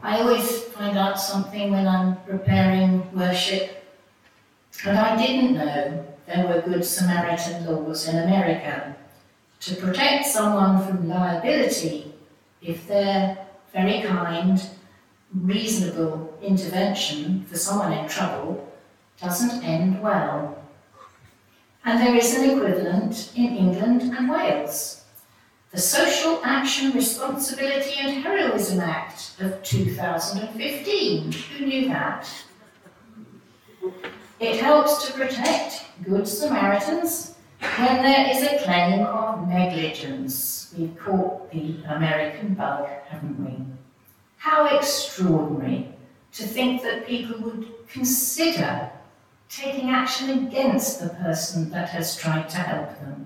I always find out something when I'm preparing worship, and I didn't know there were Good Samaritan laws in America to protect someone from liability if their very kind, reasonable intervention for someone in trouble doesn't end well. And there is an equivalent in England and Wales. The Social Action Responsibility and Heroism Act of 2015. Who knew that? It helps to protect Good Samaritans when there is a claim of negligence. We've caught the American bug, haven't we? How extraordinary to think that people would consider taking action against the person that has tried to help them.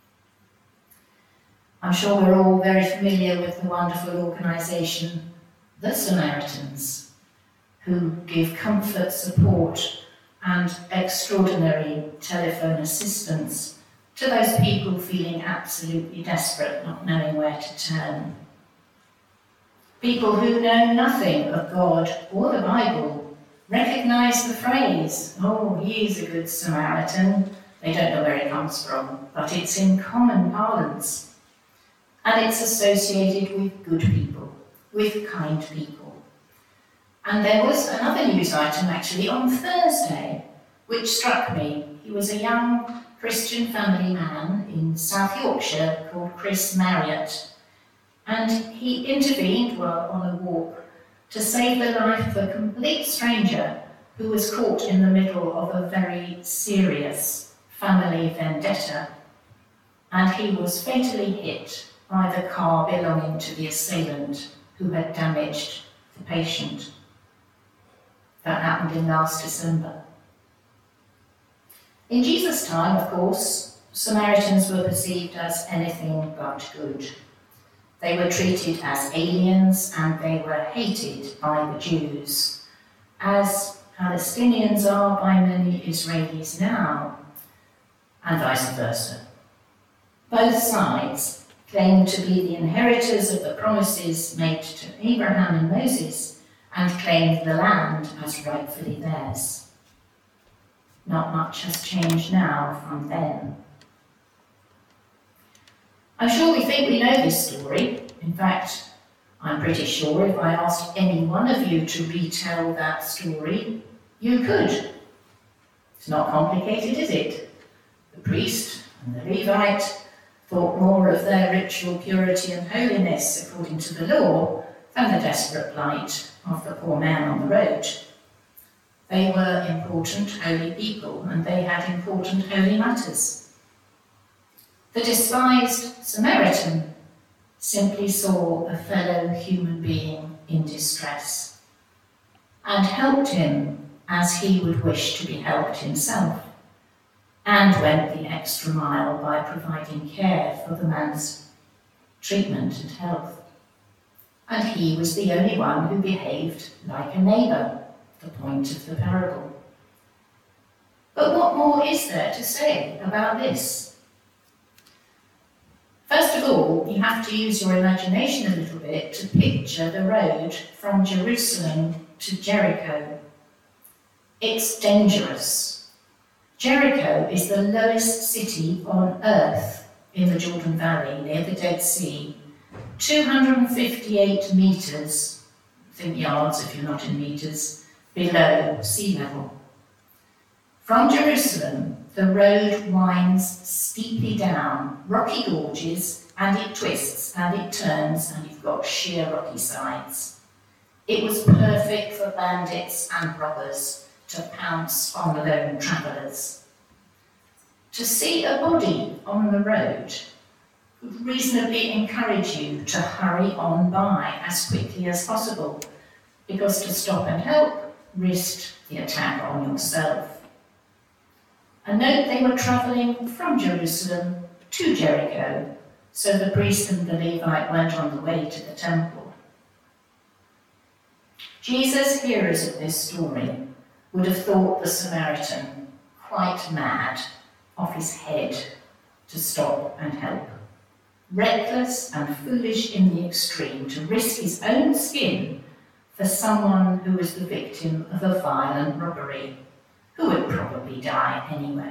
I'm sure we're all very familiar with the wonderful organisation, the Samaritans, who give comfort, support and extraordinary telephone assistance to those people feeling absolutely desperate, not knowing where to turn. People who know nothing of God or the Bible recognise the phrase, "Oh, he is a good Samaritan." They don't know where it comes from, but it's in common parlance. And it's associated with good people, with kind people. And there was another news item actually on Thursday, which struck me. He was a young Christian family man in South Yorkshire called Chris Marriott. And he intervened while on a walk to save the life of a complete stranger who was caught in the middle of a very serious family vendetta. And he was fatally hit by the car belonging to the assailant who had damaged the patient. That happened in last December. In Jesus' time, of course, Samaritans were perceived as anything but good. They were treated as aliens and they were hated by the Jews, as Palestinians are by many Israelis now, and vice versa. Both sides claimed to be the inheritors of the promises made to Abraham and Moses and claimed the land as rightfully theirs. Not much has changed now from then. I'm sure we think we know this story. In fact, I'm pretty sure if I asked any one of you to retell that story, you could. It's not complicated, is it? The priest and the Levite thought more of their ritual purity and holiness according to the law than the desperate plight of the poor man on the road. They were important, holy people, and they had important, holy matters. The despised Samaritan simply saw a fellow human being in distress and helped him as he would wish to be helped himself, and went the extra mile by providing care for the man's treatment and health. And he was the only one who behaved like a neighbour, the point of the parable. But what more is there to say about this? First of all, you have to use your imagination a little bit to picture the road from Jerusalem to Jericho. It's dangerous. Jericho is the lowest city on earth in the Jordan Valley, near the Dead Sea. 258 metres, think yards if you're not in metres, below sea level. From Jerusalem, the road winds steeply down, rocky gorges, and it twists and it turns, and you've got sheer rocky sides. It was perfect for bandits and robbers to pounce on lone travellers. To see a body on the road would reasonably encourage you to hurry on by as quickly as possible, because to stop and help risked the attack on yourself. And note they were travelling from Jerusalem to Jericho, so the priest and the Levite weren't on the way to the temple. Jesus' hearers of this story would have thought the Samaritan quite mad, off his head, to stop and help. Reckless and foolish in the extreme, to risk his own skin for someone who was the victim of a violent robbery, who would probably die anyway.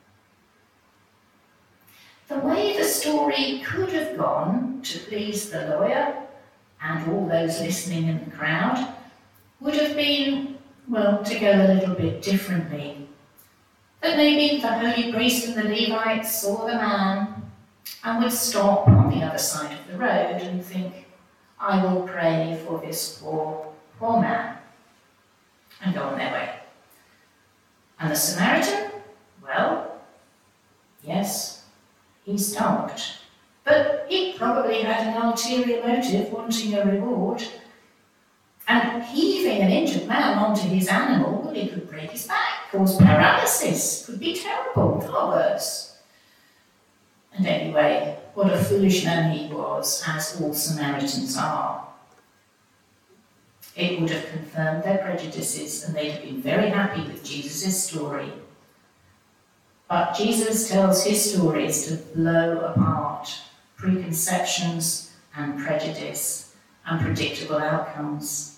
The way the story could have gone to please the lawyer and all those listening in the crowd would have been, well, to go a little bit differently. That maybe the holy priest and the Levite saw the man and would stop on the other side of the road and think, I will pray for this poor man, and go on their way. And the Samaritan, well, yes, he stopped, but he probably had an ulterior motive, wanting a reward, and heaving an injured man onto his animal, well, he could break his back, cause paralysis, could be terrible, far worse. And anyway, what a foolish man he was, as all Samaritans are. It would have confirmed their prejudices, and they'd have been very happy with Jesus' story. But Jesus tells his stories to blow apart preconceptions and prejudice and predictable outcomes.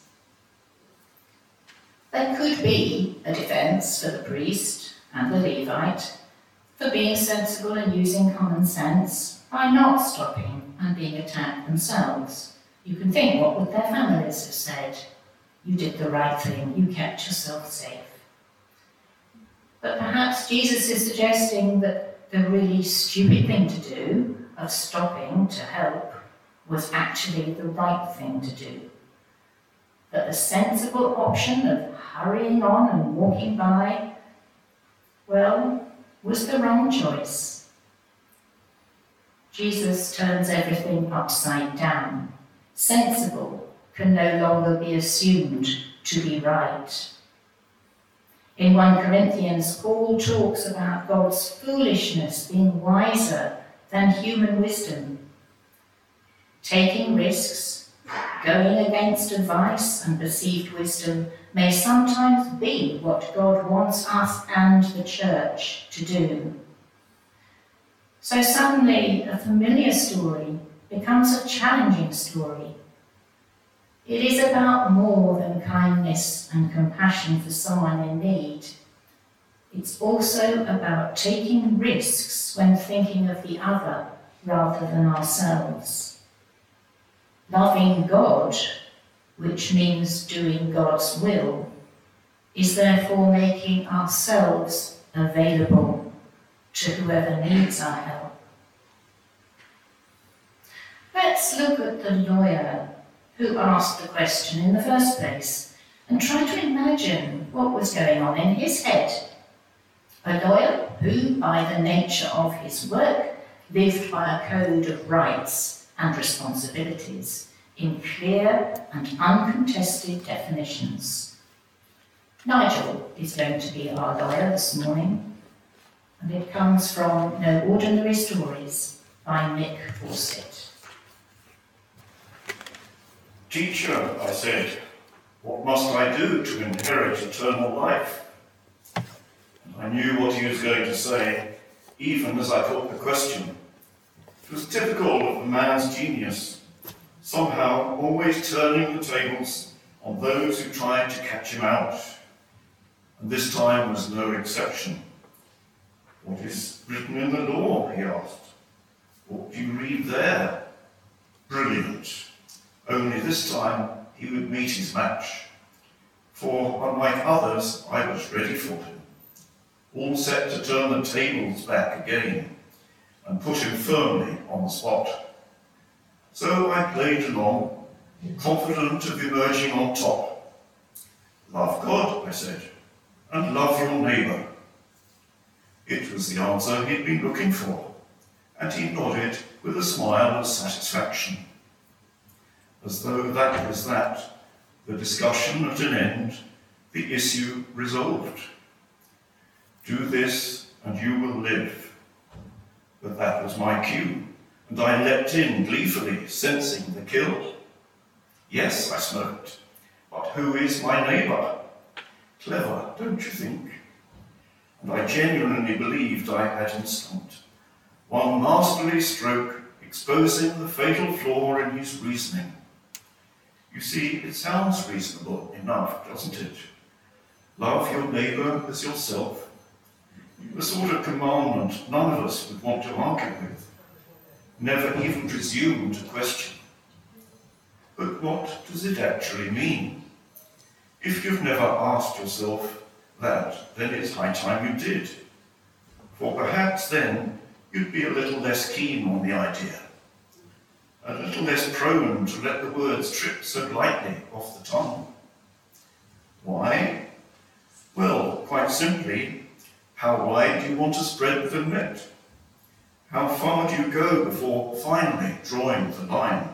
There could be a defence for the priest and the Levite for being sensible and using common sense by not stopping and being attacked themselves. You can think, what would their families have said? You did the right thing, you kept yourself safe. But perhaps Jesus is suggesting that the really stupid thing to do, of stopping to help, was actually the right thing to do. That the sensible option of hurrying on and walking by, well, was the wrong choice. Jesus turns everything upside down. Sensible can no longer be assumed to be right. In 1 Corinthians, Paul talks about God's foolishness being wiser than human wisdom. Taking risks, going against advice and perceived wisdom may sometimes be what God wants us and the church to do. So suddenly a familiar story becomes a challenging story. It is about more than kindness and compassion for someone in need. It's also about taking risks when thinking of the other rather than ourselves. Loving God, which means doing God's will, is therefore making ourselves available to whoever needs our help. Let's look at the lawyer who asked the question in the first place and try to imagine what was going on in his head. A lawyer who, by the nature of his work, lived by a code of rights and responsibilities in clear and uncontested definitions. Nigel is going to be our lawyer this morning, and it comes from No Ordinary Stories by Nick Fawcett. Teacher, I said, what must I do to inherit eternal life? And I knew what he was going to say, even as I put the question. It was typical of the man's genius, somehow always turning the tables on those who tried to catch him out. And this time was no exception. What is written in the law, he asked. What do you read there? Brilliant. Only this time he would meet his match. For, unlike others, I was ready for him, all set to turn the tables back again and put him firmly on the spot. So I played along, confident of emerging on top. Love God, I said, and love your neighbour. It was the answer he'd been looking for, and he nodded with a smile of satisfaction. As though that was that, the discussion at an end, the issue resolved. Do this and you will live. But that was my cue, and I leapt in gleefully, sensing the kill. Yes, I smirked, but who is my neighbour? Clever, don't you think? And I genuinely believed I had him stumped. One masterly stroke exposing the fatal flaw in his reasoning. You see, it sounds reasonable enough, doesn't it? Love your neighbour as yourself. The sort of commandment none of us would want to argue with, never even presume to question. But what does it actually mean? If you've never asked yourself that, then it's high time you did. For perhaps then you'd be a little less keen on the idea, a little less prone to let the words trip so lightly off the tongue. Why? Well, quite simply, how wide do you want to spread the net? How far do you go before finally drawing the line?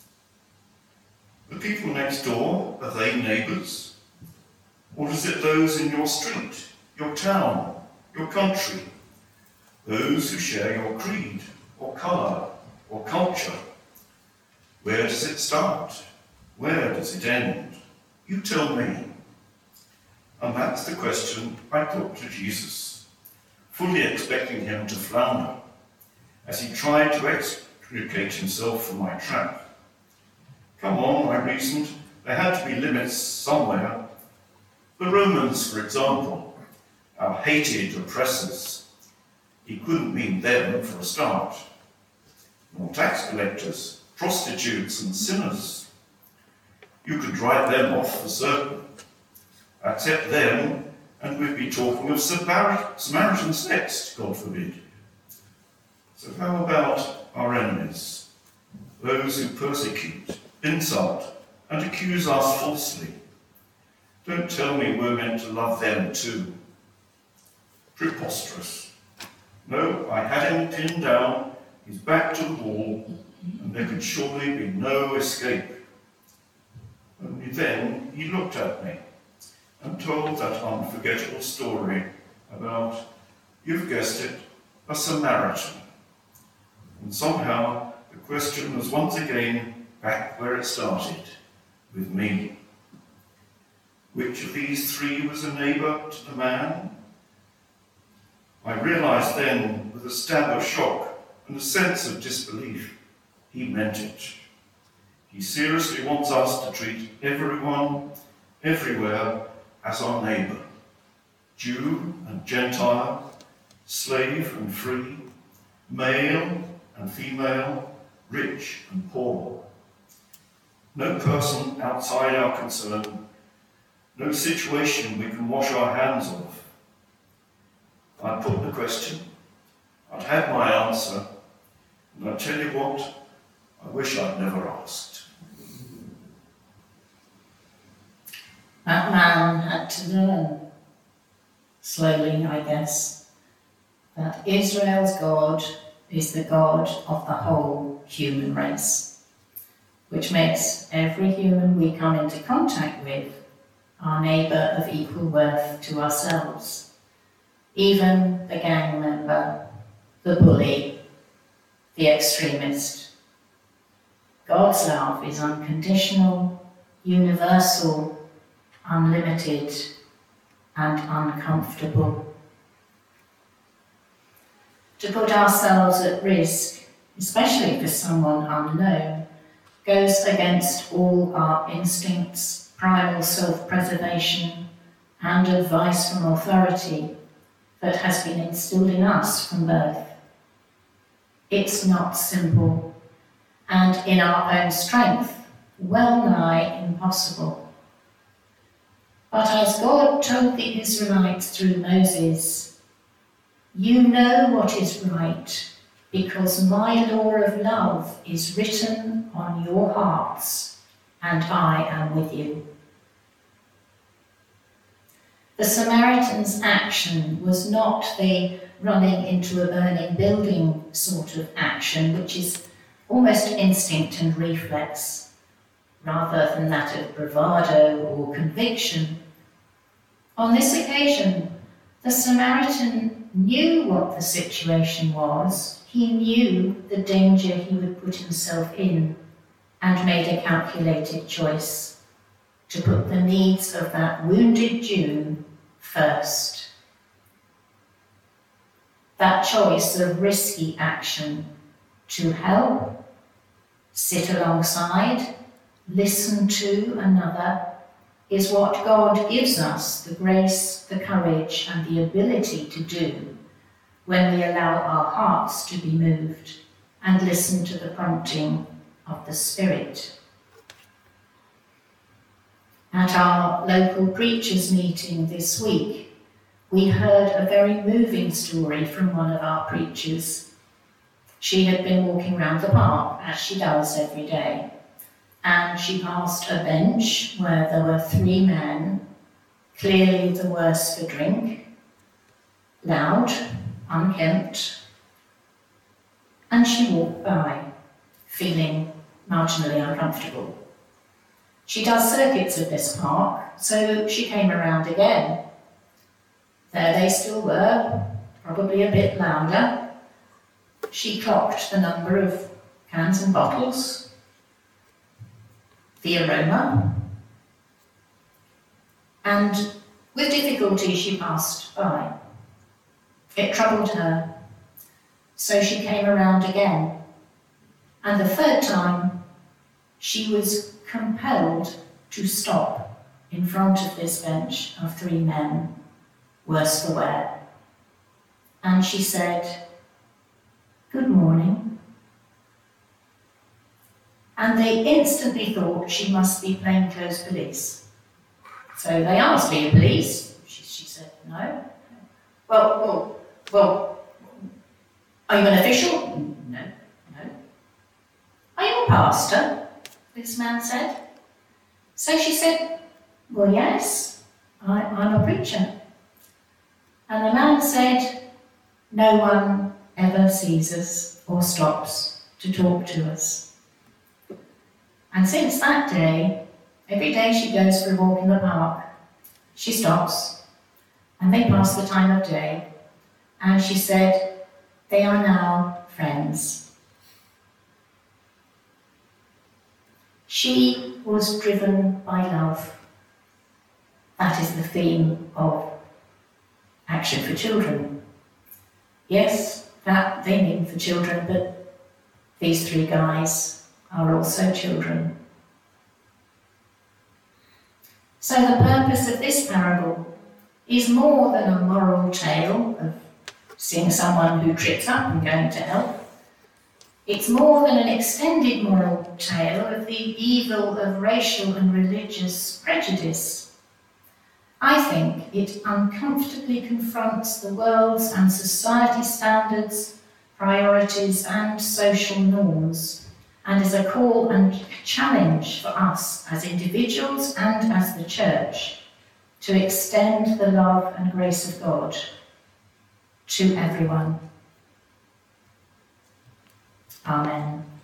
The people next door, are they neighbours? Or is it those in your street, your town, your country? Those who share your creed, or colour, or culture? Where does it start? Where does it end? You tell me. And that's the question I put to Jesus, fully expecting him to flounder, as he tried to extricate himself from my trap. Come on, I reasoned, there had to be limits somewhere. The Romans, for example, our hated oppressors. He couldn't mean them for a start. Nor tax collectors, prostitutes and sinners. You could write them off for certain. Accept them, and we'd be talking of Samaritans next, God forbid. So how about our enemies? Those who persecute, insult, and accuse us falsely. Don't tell me we're meant to love them too. Preposterous. No, I had him pinned down, his back to the wall, and there could surely be no escape. Only then he looked at me and told that unforgettable story about, you've guessed it, a Samaritan. And somehow the question was once again back where it started, with me. Which of these three was a neighbour to the man? I realised then, with a stab of shock and a sense of disbelief, he meant it. He seriously wants us to treat everyone, everywhere, as our neighbour, Jew and Gentile, slave and free, male and female, rich and poor. No person outside our concern, no situation we can wash our hands of. I'd put the question, I'd had my answer, and I tell you what, I wish I'd never asked. That man had to learn, slowly I guess, that Israel's God is the God of the whole human race, which makes every human we come into contact with our neighbour of equal worth to ourselves, even the gang member, the bully, the extremist. God's love is unconditional, universal, unlimited, and uncomfortable. To put ourselves at risk, especially for someone unknown, goes against all our instincts, primal self-preservation, and advice from authority that has been instilled in us from birth. It's not simple, and in our own strength, well nigh impossible. But as God told the Israelites through Moses, you know what is right, because my law of love is written on your hearts, and I am with you. The Samaritan's action was not the running into a burning building sort of action, which is almost instinct and reflex, rather than that of bravado or conviction. On this occasion, the Samaritan knew what the situation was. He knew the danger he would put himself in and made a calculated choice to put the needs of that wounded Jew first. That choice of risky action to help, sit alongside, listen to another, is what God gives us the grace, the courage, and the ability to do when we allow our hearts to be moved and listen to the prompting of the Spirit. At our local preachers' meeting this week, we heard a very moving story from one of our preachers. She had been walking round the park, as she does every day, and she passed a bench where there were 3 men, clearly the worse for drink, loud, unkempt, and she walked by, feeling marginally uncomfortable. She does circuits of this park, so she came around again. There they still were, probably a bit louder. She clocked the number of cans and bottles, the aroma, and with difficulty she passed by. It troubled her, so she came around again, and the 3rd time she was compelled to stop in front of this bench of 3 men, worse for wear. And she said, "Good morning." And they instantly thought she must be plainclothes police. So they asked, "Are you police?" She said, "No." Well, are you an official? No. "Are you a pastor?" this man said. So she said, "Well, yes, I'm a preacher." And the man said, "No one ever sees us or stops to talk to us." And since that day, every day she goes for a walk in the park, she stops, and they pass the time of day, and she said, they are now friends. She was driven by love. That is the theme of Action for Children. Yes, that they mean for children, but these 3 guys are also children. So the purpose of this parable is more than a moral tale of seeing someone who trips up and going to help. It's more than an extended moral tale of the evil of racial and religious prejudice. I think it uncomfortably confronts the world's and society's standards, priorities, and social norms, and is a call and challenge for us as individuals and as the Church to extend the love and grace of God to everyone. Amen.